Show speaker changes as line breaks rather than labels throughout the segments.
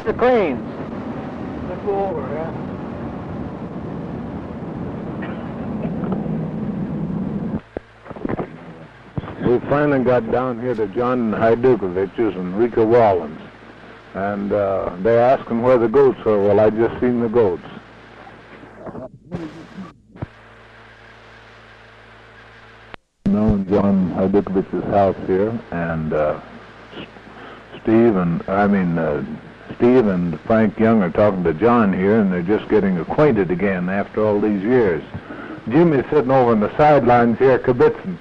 Mr. Cranes.
Let's go over, yeah.
We finally got down here to John Hajdukovich's and Rika Wallens. And they're asking where the goats are. Well, I just seen the goats. Known John Hajdukovich's house here, and Steve and Frank Young are talking to John here, and they're just getting acquainted again after all these years. Jimmy's sitting over on the sidelines here kibitzing.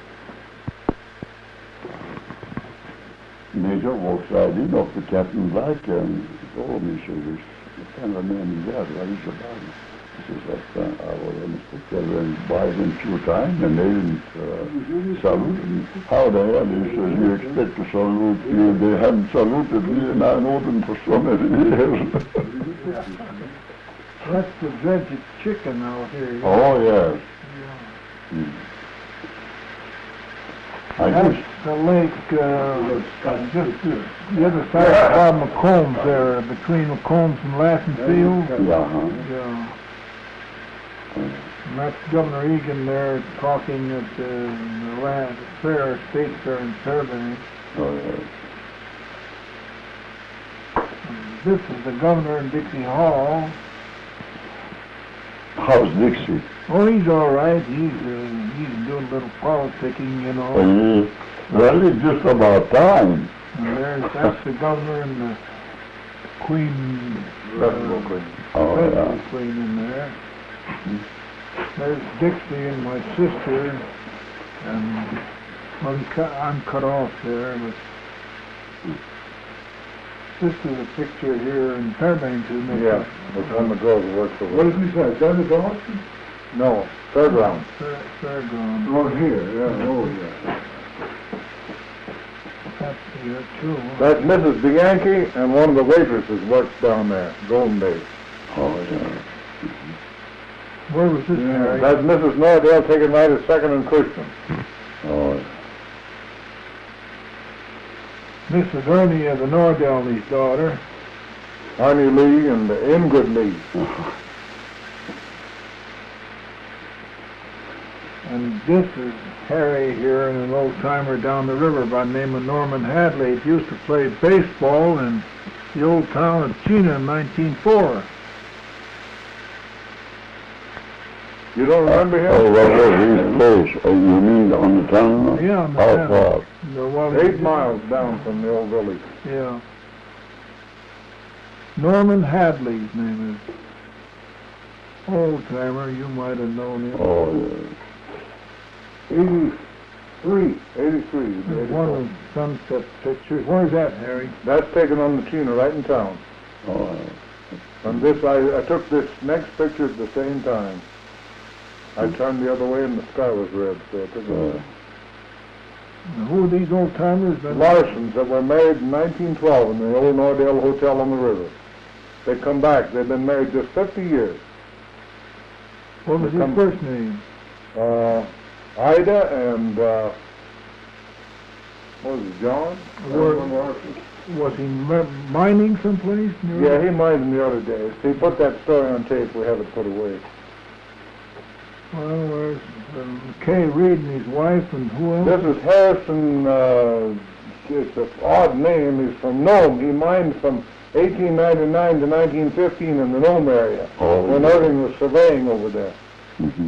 Major walks right in off the captain's like and told me, so this kind of man is that, what is about it? He says that I was Mr. Keller and by them 2 times and they didn't salute me. How the hell? He says, you expect to salute you? They hadn't saluted me and I know them for so many years.
That's the dredged chicken out here.
Oh, yes.
Yeah.
Mm.
That's the lake, just the other side of Bob McCombs there, between McCombs and Lassen Field.
Yeah.
And that's Governor Egan there talking at the land fair, state fair in Fairbanks.
Oh, yes.
And this is the governor in Dixie Hall.
How's Dixie?
Oh, he's all right. He's doing a little politicking, you know.
Well, it's just about time.
And that's the governor and the queen,
Queen.
queen in there. There's Dixie and my sister, and well, I'm cut off there, but this is a picture here in Fairbanks, isn't it?
Yeah, that's one of the girls who works for.
What does he say? Is that a Dawson?
No, Fairground.
Fairground.
Oh, here, yeah, oh, yeah.
That's here too.
That's Mrs. Bianchi, and one of the waitresses works down there, Golden Days.
Oh, yeah.
Where was this, Harry?
That's Mrs. Nordell taking right at 2nd and Christian.
Oh, yeah.
Mrs. Ernie of the Nordell's daughter.
Arnie Lee and Ingrid Lee.
And this is Harry here and an old timer down the river by the name of Norman Hadley. He used to play baseball in the old town of Chena in 1904.
You don't remember him?
Oh, what was his place? Oh, you mean on the town?
Yeah, on the
How
town.
far?
Well,
8 miles down from the old village.
Yeah. Norman Hadley's name is. Old timer, you might have known him.
Oh, yeah.
83. 83.
There's one of the sunset pictures. Where's that, Harry?
That's taken on the Chena right in town.
Oh,
And this, I took this next picture at the same time. I turned the other way and the sky was red, so I took it.
Now, who are these old timers?
Larsons that were married in 1912 in the old Nordell Hotel on the river. They come back. They've been married just 50 years.
What was his first name?
Ida and, what was it, John?
Was he mining someplace?
Yeah, he mined in the other days. He put that story on tape. We have it put away.
Well, there's Kay Reed and his wife, and who else?
This is Harrison, it's an odd name. He's from Nome. He mined from 1899 to 1915 in the Nome area, when Irving was surveying over there.
Mm-hmm.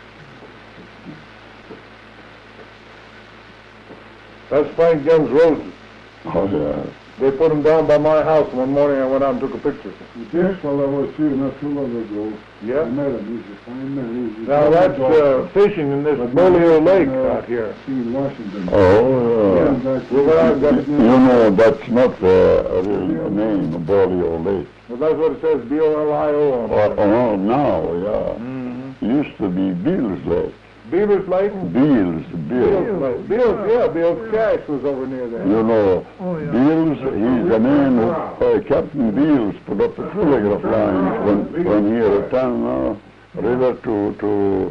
That's Frank Young's roses.
Oh, yeah.
They put them down by my house one morning. I went out and took a picture.
This fellow was here not too long ago.
Yeah?
I met him. He's a fine man.
Now that's fishing in this Bolio Lake out here.
In Washington.
Oh, yeah.
You
know, that's not the real name, Bolio Lake.
Well, that's what it says, B-O-L-I-O on it.
Oh, now, yeah.
Mm-hmm.
It used to be Beals Lake.
Beaver's Lake?
Beals.
Beals Cash was over near there.
You know,
Oh, yeah.
Beals, he's the man who, Captain Beals put up the telegraph lines when he returned river to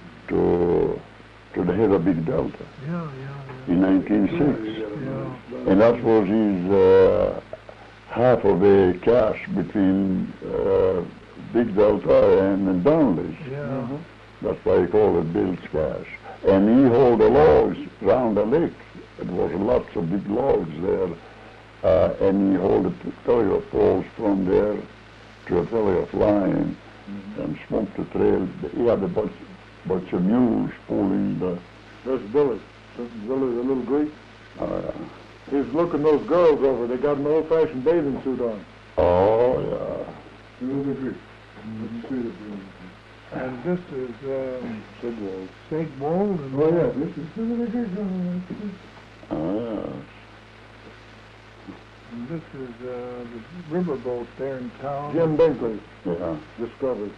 the head of Big Delta
Yeah.
in 1906.
Yeah.
And that was his half-way cache between Big Delta and Donnelly's.
Yeah.
That's why he called it Bill's Cache. And he hauled the logs round the lake. It was lots of big logs there. And he hauled the telegraph poles from there to a telegraph line and smoked the trail. He had a bunch of mules pulling the...
There's Billy. Billy, the little Greek.
Yeah.
He's looking those girls over. They got an old-fashioned bathing suit on.
Oh, yeah.
The Greek.
And this is
Sigwald.
Sigwald. And
Oh, yeah, this is the Greek.
Ah,
And this is the riverboat there in town.
Jim Binkley
yeah.
discovered.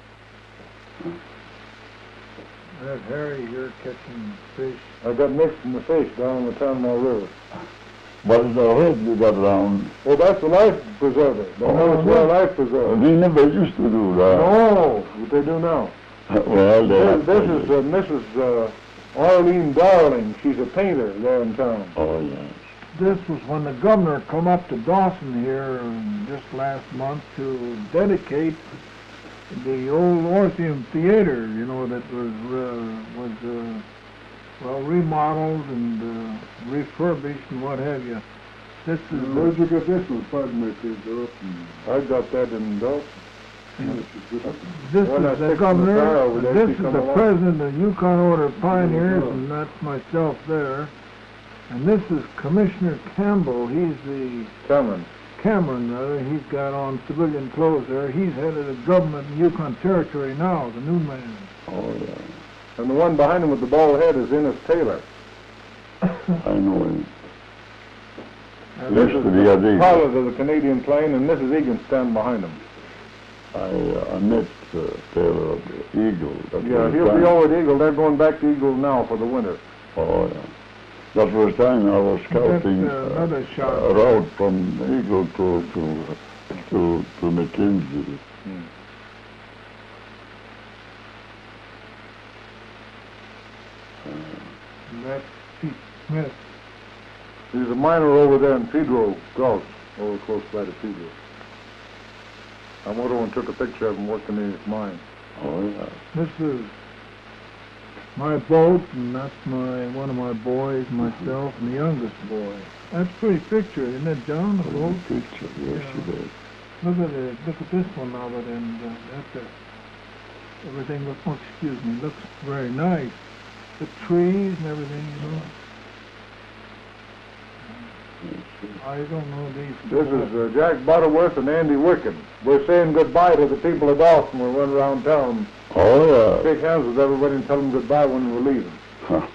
There's Harry here catching fish.
I got mixed in the fish down the Tanamo River.
What is the head you got around?
Well, that's the life preserver. The Military life preserver.
We never used to do that.
No, what they do now.
Well,
This is Mrs. Arlene Darling. She's a painter there in town.
Oh, yes.
This was when the governor come up to Dawson here just last month to dedicate the old Orpheum Theater, you know, that was well remodeled and refurbished and what have you. This is
Where'd you get this one? Pardon me, please. I got that in Dawson.
this
Well,
is
that's
the
six
governor.
in the car over there.
This
She
is
come
the
along.
president of Yukon Order of Pioneers, and that's myself there. And this is Commissioner Campbell. He's the Cameron, rather. He's got on civilian clothes there. He's head of the government in Yukon Territory now, the new man.
Oh, yeah.
And the one behind him with the bald head is Innes Taylor.
I know him.
And
This
This
is
is
the other.
pilot of the Canadian plane, and Mrs. Egan standing behind him.
I met Taylor of the Eagle. That
Yeah,
was
he'll
time-
be over at Eagle. They're going back to Eagle now for the winter.
Oh, yeah. That was time I was scouting
That's another shot.
a route from Eagle to McKinsey.
And that's Pete Smith.
He's a miner over there in Pedro Gulch, over close by to Pedro. I went over and took a picture of him working in his mine.
Oh, yeah.
This is my boat, and that's one of my boys, myself, and the youngest boy. That's a pretty picture, isn't it, John? The boat.
Good picture, yes,
Yeah.
it is.
Look at it. Look at this one now, but and everything looks. Oh, excuse me. Looks very nice. The trees and everything, you know. I don't know these.
This is Jack Butterworth and Andy Wicken. We're saying goodbye to the people of Dawson. We run around town,
Oh, yeah.
shake hands with everybody and tell them goodbye when we're leaving.
Huh.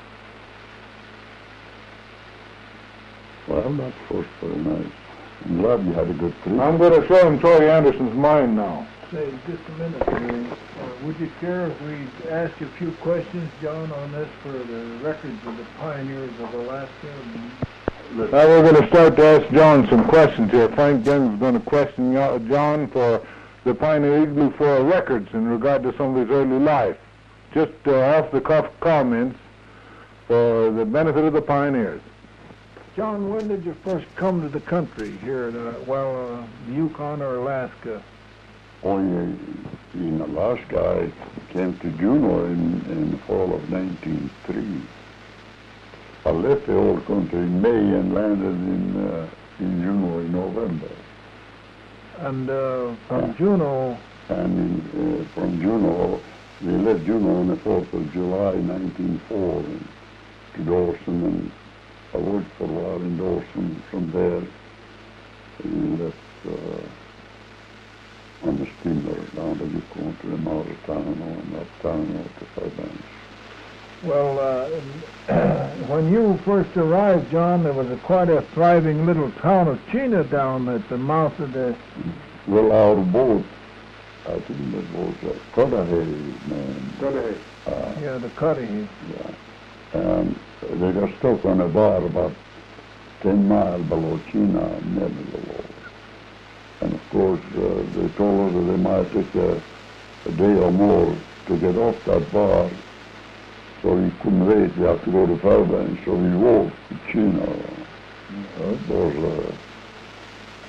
Well, that was very nice. I'm glad you had a good trip.
I'm going to show him Troy Anderson's mine now.
Say, just a minute here. Would you care if we asked you a few questions, John, on this for the records of the pioneers of Alaska?
Now we're going to start to ask John some questions here. Frank Jennings is going to question John for the Pioneer Igloo for records in regard to some of his early life. Just off-the-cuff comments for the benefit of the pioneers.
John, when did you first come to the country here, the Yukon or Alaska?
Oh, yeah. In Alaska, I came to Juneau in the fall of 1903. I left the old country in May and landed in Juneau in November.
And from Juneau,
And from Juneau, we left Juneau on the 4th of July, 1904, to Dawson, and I worked for a while in Dawson. From there, we left on the steamer down the Yukon to the Mauritano and up Tano to Fairbanks.
well, when you first arrived, John, there was quite a thriving little town of Chena down at the mouth of the...
Well, our boat, I think that was a Cudahy man.
Cudahy.
Yeah, the Cudahy.
Yeah. And they got stuck on a bar about 10 miles below Chena, nevertheless. And of course, they told us that they might take a day or more to get off that bar. So we couldn't wait, we had to go to Fairbanks. So we walked to Chena. It was quite a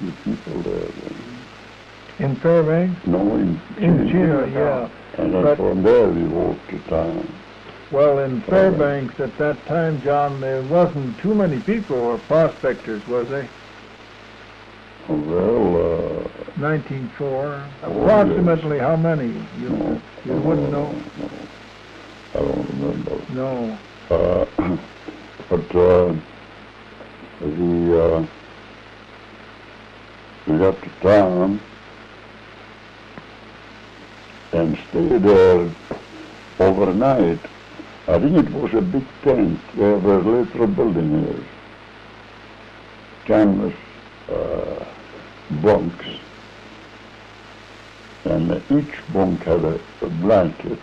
few people there.
In Fairbanks?
No, in
Chino, yeah.
And then
But-
from there we walked to town.
Well, in Fairbanks at that time, John, there wasn't too many people or prospectors, was there?
Well,
1904.
Oh,
Approximately how many?
no,
You wouldn't know?
No, I don't remember.
No.
But we got to town and stayed there overnight. I think it was a big tent. There were later building here. Canvas bunks. And each bunk had a blanket.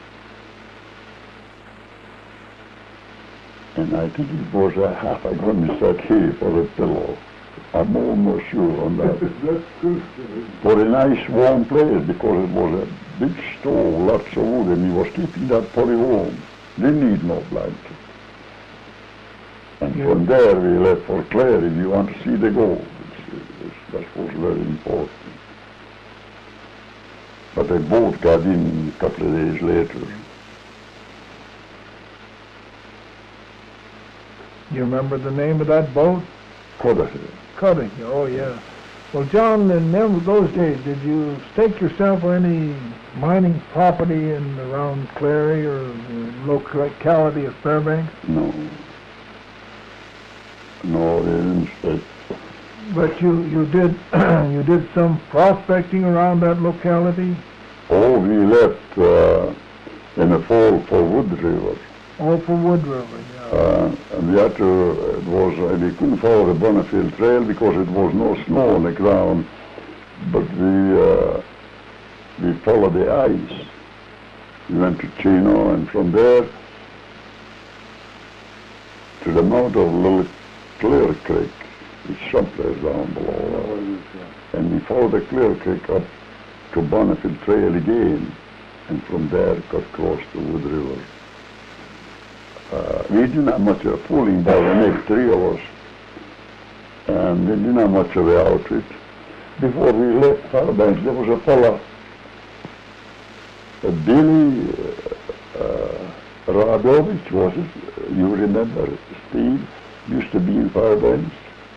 And I think it was a half a gun settee for a pillow. I'm almost sure on that.
That's good.
For a nice warm place, because it was a big stove, lots of wood, and he was keeping that pretty warm. Didn't need no blanket. And
Yeah.
from there we left for Clare if you want to see the gold. That was very important. But the boat got in a couple of days later.
You remember the name of that boat?
Cudahy.
Cudahy, oh yeah. Well, John, in those days, did you stake yourself for any mining property in around Clary or the locality of Fairbanks?
No. No, they didn't stay.
But you did you did some prospecting around that locality?
Oh, we left in the fall for Wood River.
Oh, for Wood River, yeah.
And we had to, we couldn't follow the Bonneville Trail because it was no snow on the ground, but we followed the ice. We went to Chino, and from there to the mouth of Little Clear Creek, which is someplace down below. And we followed the Clear Creek up to Bonneville Trail again, and from there got across to Wood River. We didn't have much of a pulling by the next three of us, and we didn't have much of an outfit. Before we left Fairbanks, there was a fella, Billy Radovich, was it? You remember Steve? Used to be in Fairbanks.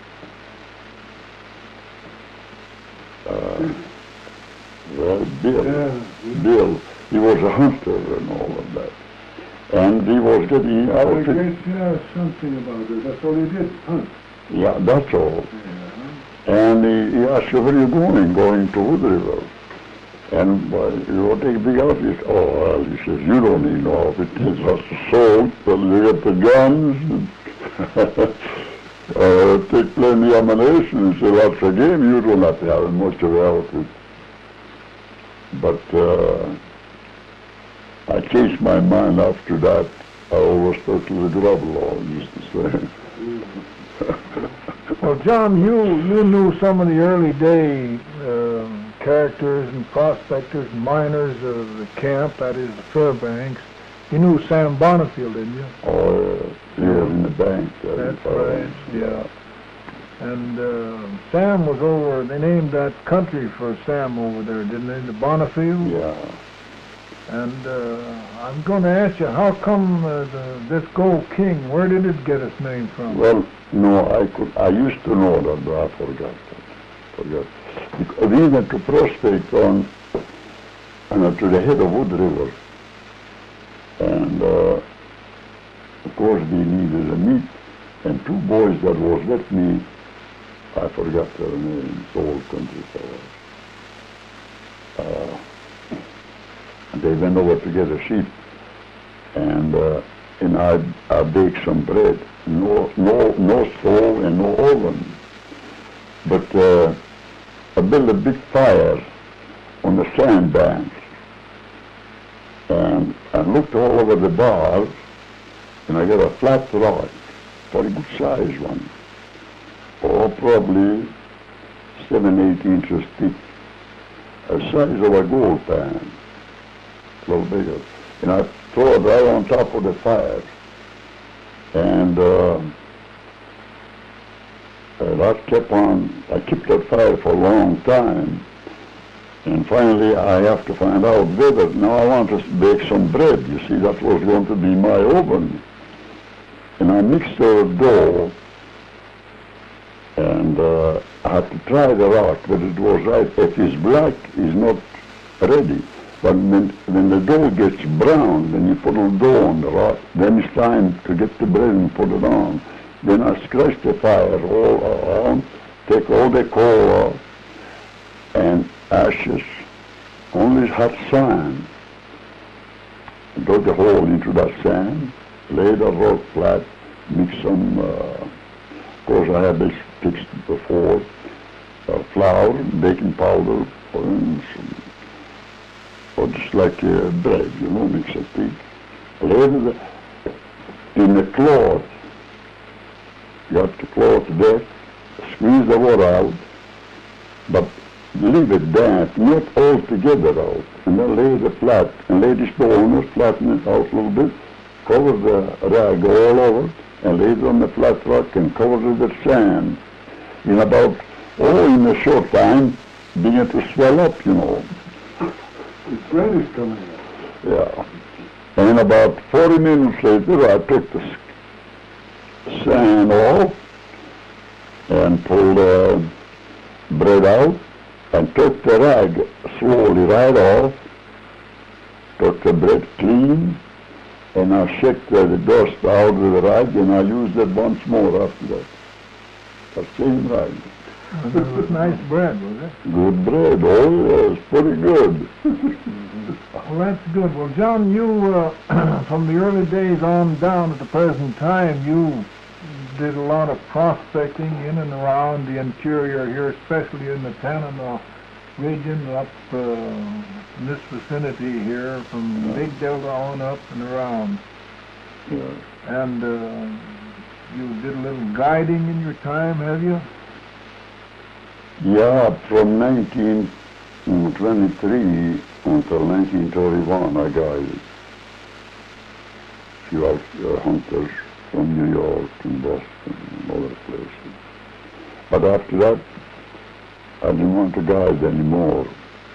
Well, Bill, he was a hunter and all of that. And he was getting
I
outfit.
guess, yeah, something about it. That's all he did, hunt.
Yeah, that's all.
Yeah.
And he asked you, where are you going? Going to Wood River. And you want to take a big outfit? Oh, well, he says, you don't need no outfit. It's just a sword, but you get the guns, and take plenty of ammunition. He said, lots of game, you don't have to have much of an outfit. But I changed my mind after that. I always stuck to the grub law, just the same.
Well, John, you knew some of the early day characters and prospectors and miners of the camp, that is the Fairbanks. You knew Sam Bonneville, didn't you?
Oh, here in the bank.
That's right, yeah. And Sam was over, they named that country for Sam over there, didn't they, the Bonneville?
Yeah.
And I'm going to ask you, how come this Gold King, where did it get its name from?
Well, no, I used to know that, but I forgot. Because we went to prospect on, to the head of Wood River. And, of course, we needed a meat. And two boys that was with me, I forgot their names, old country fellows. They went over to get a sheep, and I baked some bread. No stove and no oven, but I built a big fire on the sandbank, and I looked all over the bars, and I got a flat rock, very good size one, or probably 7-8 inches thick, the size of a gold pan. A little bigger, and I throw it right on top of the fire, and that kept on, I kept that fire for a long time. And finally, I have to find out whether, now I want to bake some bread. You see, that was going to be my oven. And I mixed the dough, and I had to try the rock, but it was right. If it's black, it's not ready. But when the dough gets brown, then you put a dough on the rock, then it's time to get the bread and put it on. Then I scratch the fire all around, take all the coal off, and ashes, only hot sand. Dug a hole into that sand, lay the rock flat, mix some, of course I had this fixed before, flour, baking powder, and some, or just like bread, you know, mix it thick. Lay it in a cloth, got the cloth there, squeeze the water out, but leave it damp, not all together out, and then lay it flat, and lay the stone, flatten it out a little bit, cover the rag all over, and lay it on the flat rock and cover it with sand. In about, in a short time, begin to swell up, you know.
The bread is coming up.
Yeah. And about 40 minutes later, I took the sand off and pulled the bread out and took the rag slowly right off, took the bread clean, and I shook the dust out of the rag, and I used it once more after that. The same rag.
And it was nice bread, was it?
Good bread, oh yes, pretty good.
Well, that's good. Well, John, you, from the early days on down to the present time, you did a lot of prospecting in and around the interior here, especially in the Tanana region, up in this vicinity here, from Big Delta on up and around.
Yeah.
And you did a little guiding in your time, have you?
Yeah, from 1923 until 1931, I guided a few hunters from New York and Boston and other places. But after that, I didn't want to guide anymore.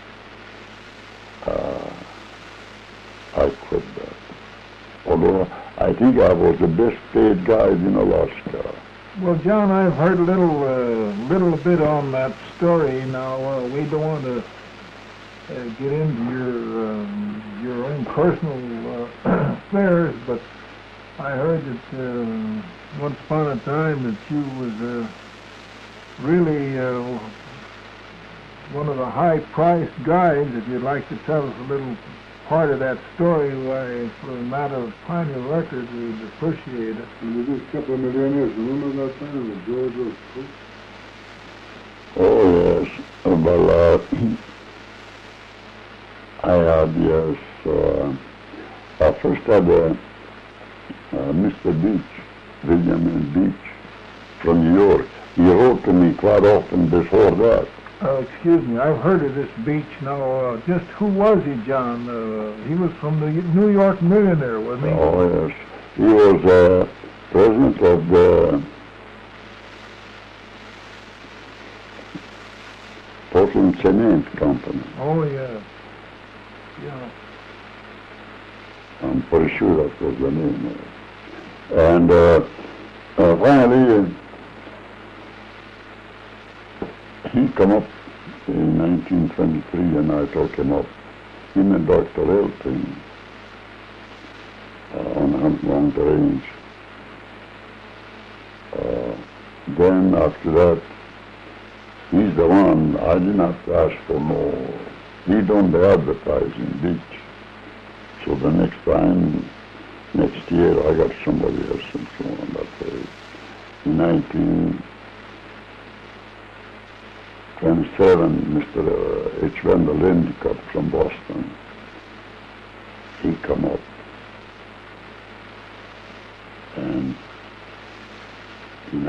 I quit that. Although I think I was the best paid guide in Alaska.
Well, John, I've heard a little bit on that story. Now, we don't want to get into your own personal affairs, but I heard that once upon a time that you was really one of the high-priced guides. If you'd like to tell us a little part of that story, why, for a matter of Pioneer Records, we'd appreciate it.
There's a couple of millionaires. Remember that time when George was coach?
Oh yes, well, I had, yes, I first had Mr. Beach, William N. Beach, from New York. He wrote to me quite often before that.
Excuse me, I've heard of this Beach now. Just who was he, John? He was from the New York Millionaire, wasn't he?
Oh yes, he was president of the Portland Cement Company.
Oh, yeah. Yeah.
I'm pretty sure that was the name. And finally, he come up in 1923, and I took him up. Him and Dr. Elton on the range. Then after that, he's the one, I did not ask for no, he done the advertising, Beach. So the next time, next year, I got somebody else and so on that way. In 1927, Mr. H. Wendell Endicott from Boston, he come up. And in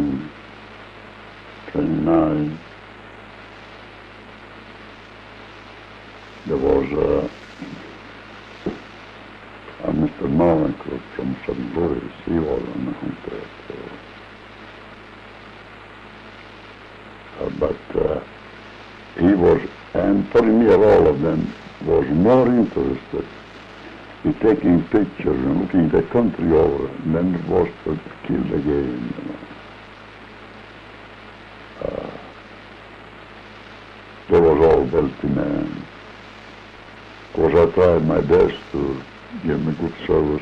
1929, there was a Mr. Mallinckrodt from St. Louis. He was on the hunter. But he was, and pretty near all of them, was more interested in taking pictures and looking the country over than it was to kill the game, you know. They was all wealthy men. Of course, I tried my best to give them good service.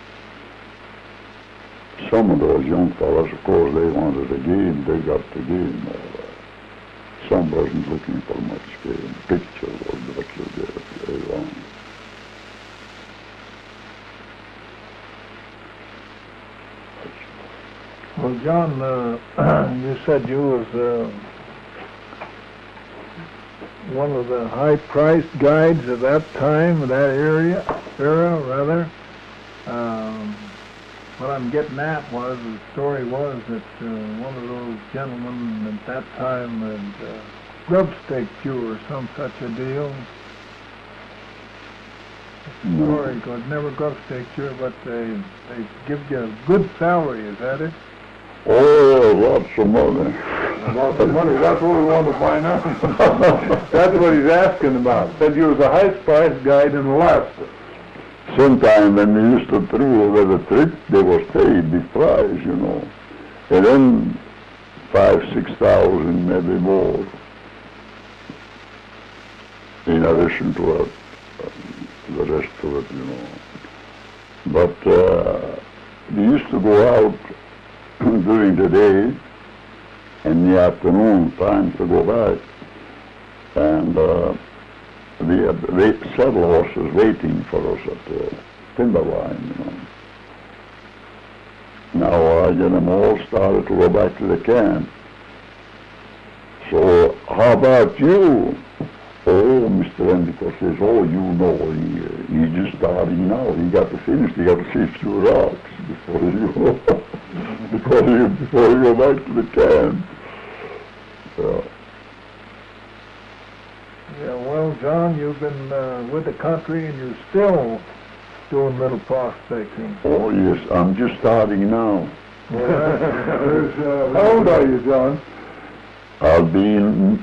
Some of those young fellows, of course, they wanted the game. They got the game. Some wasn't looking for much game. Picture was what you did very long.
Well, John, you said you was one of the high-priced guides of that time, of that era rather. What I'm getting at was, the story was that one of those gentlemen at that time had grub-staked you or some such a deal.
No.
Story was never grub-staked you, but they give you a good salary, is that it?
Oh, lots of money.
About the money, that's what we want to find out. That's what he's asking about. Said you was the highest priced guide in Alaska.
Sometime when we used to throw over the trip, they was paid the price, you know. And then 5,000-6,000, maybe more, in addition to the rest of it, you know. But we used to go out during the day, and the afternoon time to go back. And we had several horses waiting for us at the timberline, you know. Now I get them all started to go back to the camp. So how about you? Oh, Mr. Endicott says, oh, you know, he's just starting now. He got to finish. He got to see a few rocks before you before you go back to the camp.
Yeah, well, John, you've been with the country and you're still doing little prospecting.
Oh, yes, I'm just starting now.
How old are you, John?
I'll be in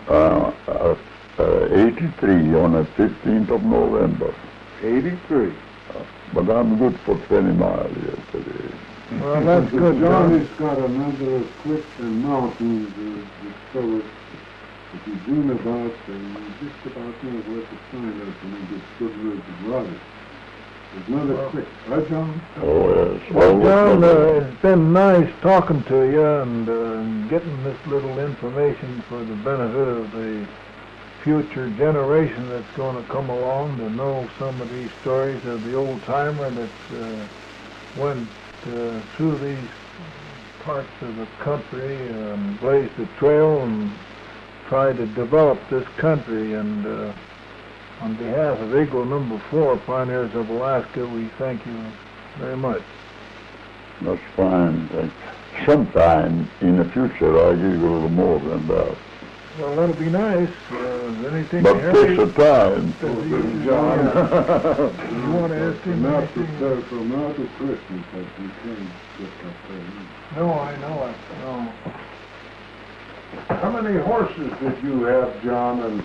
83 on the 15th of November.
83.
But I'm good for 20 miles yesterday.
Well, that's good,
John
John.
has got a number of cliffs and mountains discovered that you dream about, and you just about know where to find us, and you get good words of water. There's another cliff, right, John?
Oh, yes.
Well, John,
Well,
it's been nice talking to you and getting this little information for the benefit of the future generation that's going to come along to know some of these stories of the old-timer that went through these parts of the country and blazed the trail and tried to develop this country. And on behalf of Eagle Number 4, Pioneers of Alaska, we thank you very much.
that's fine. Sometime in the future, I'll give you a little more than that.
Well, that'll be nice. Anything
But
to
takes
help
a time.
John? You want to ask him
Not
anything?
to, from now to Christmas, that you can't get up there.
No, I know it. No.
How many horses did you have, John? And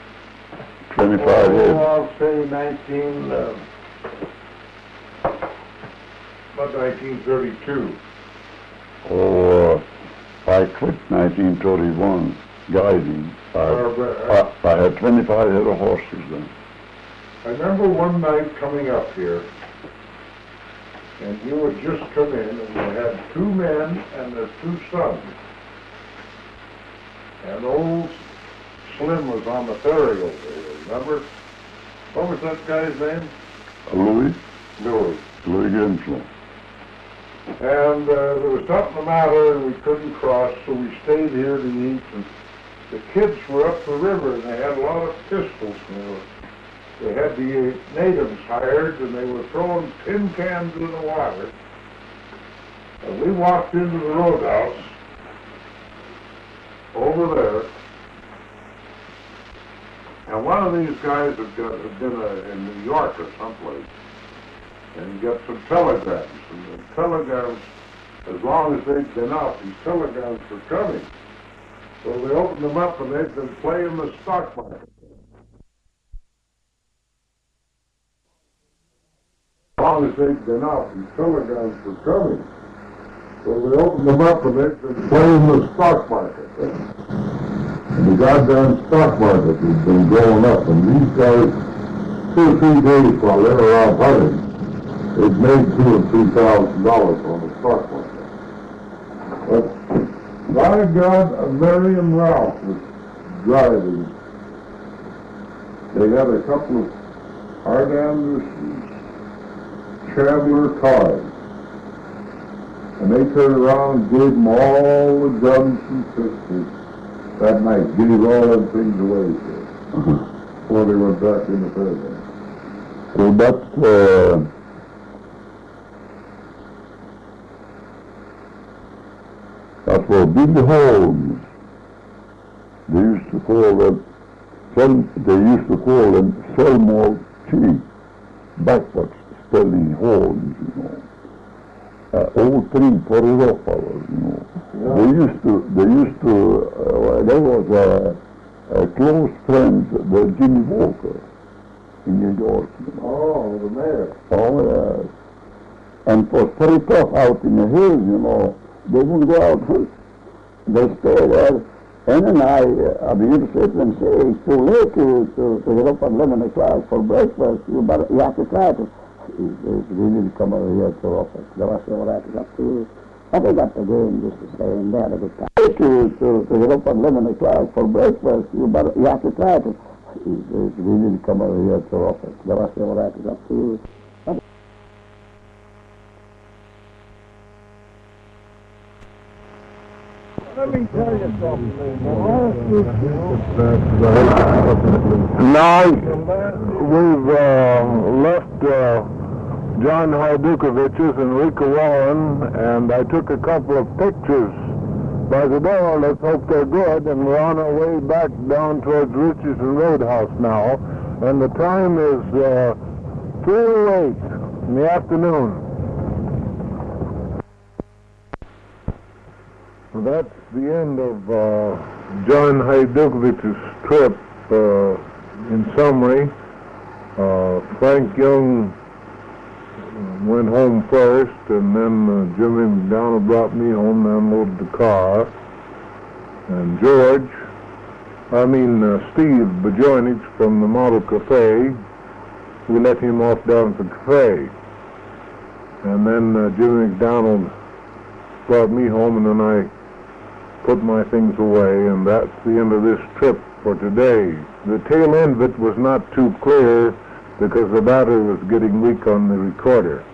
25 years.
I'll say 1932.
Oh, I quit 1931 guiding. I had 25 head of horses then.
I remember one night coming up here, and you had just come in, and you had two men and their two sons. And old Slim was on the ferry over there, remember? What was that guy's name?
Louis
Louis.
Gensler.
And there was something the matter, and we couldn't cross, so we stayed here to eat. And the kids were up the river, and they had a lot of pistols. And they had the natives hired, and they were throwing tin cans in the water. And we walked into the roadhouse over there, and one of these guys had been in New York or someplace, and he got some telegrams, and the telegrams, as long as they'd been out, these telegrams were coming.
Well, they opened them up and they've been playing the stock market. As long as they've been out and telegrams were coming. Well, they opened them up and they've been playing the stock market. And the goddamn stock market has been going up, and these guys, 2 or 3 days while they were out hunting, they've made $2,000 or $3,000 on the stock market. But by God, Mary and Ralph was driving. They had a couple of Hart Anderson's Chandler cars. And they turned around and gave them all the guns and pistols that night, gave all them things away before they went back in the prison.
So that's what Billy Holmes, they used to call them Selmore Chief, backwards spelling Holmes, you know. All 3 Portofalo fellows, you know. Yeah. They was a close friend with Jimmy Walker in New York. You know.
Oh, the mayor.
Oh, yes. And it was pretty tough out in the hills, you know. They wouldn't go out first. They stay there. And then I began to sit and say, it's too late to get up at 11 o'clock for breakfast. You have to try to. We didn't come over here too often. There was all that up to. I think that's the game, just to say, and they had a good time. To get up at 11 o'clock for breakfast, you have to try to. We didn't come over here too often. There was all that up to.
Let me tell you something.
Now, we've left John Hajdukovich's and Rika Warren, and I took a couple of pictures by the door. Let's hope they're good. And we're on our way back down towards Richardson Roadhouse now. And the time is 3:08 in the afternoon. Well, that's the end of John Hajdukovich's trip. In summary, Frank Young went home first, and then Jimmy McDonald brought me home and unloaded the car. And Steve Bajoinich from the Model Cafe, we let him off down at the cafe. And then Jimmy McDonald brought me home, and then I put my things away, and that's the end of this trip for today. The tail end of it was not too clear because the battery was getting weak on the recorder.